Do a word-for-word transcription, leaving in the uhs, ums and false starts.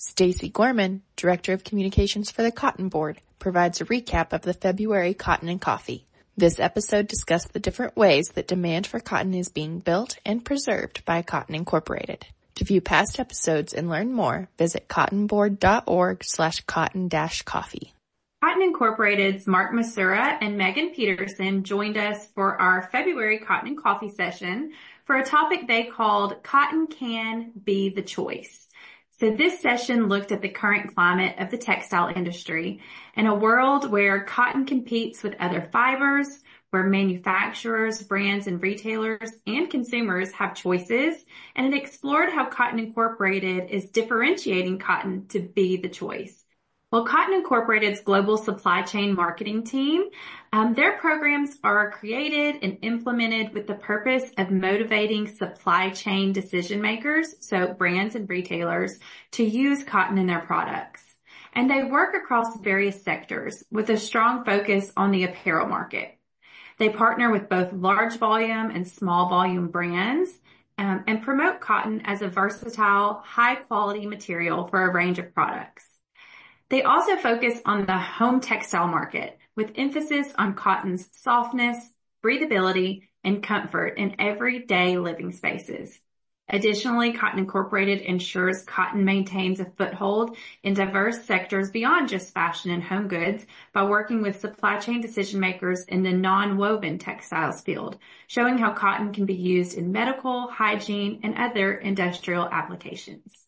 Stacy Gorman, Director of Communications for the Cotton Board, provides a recap of the February Cotton and Coffee. This episode discussed the different ways that demand for cotton is being built and preserved by Cotton Incorporated. To view past episodes and learn more, visit cottonboard.org slash cotton dash coffee. Cotton Incorporated's Mark Masura and Megan Peterson joined us for our February Cotton and Coffee session for a topic they called Cotton Can Be the Choice. So this session looked at the current climate of the textile industry in a world where cotton competes with other fibers, where manufacturers, brands, and retailers and consumers have choices, and it explored how Cotton Incorporated is differentiating cotton to be the choice. Well, Cotton Incorporated's global supply chain marketing team, um, their programs are created and implemented with the purpose of motivating supply chain decision makers, so brands and retailers, to use cotton in their products. And they work across various sectors with a strong focus on the apparel market. They partner with both large volume and small volume brands um, and promote cotton as a versatile, high quality material for a range of products. They also focus on the home textile market with emphasis on cotton's softness, breathability, and comfort in everyday living spaces. Additionally, Cotton Incorporated ensures cotton maintains a foothold in diverse sectors beyond just fashion and home goods by working with supply chain decision makers in the non-woven textiles field, showing how cotton can be used in medical, hygiene, and other industrial applications.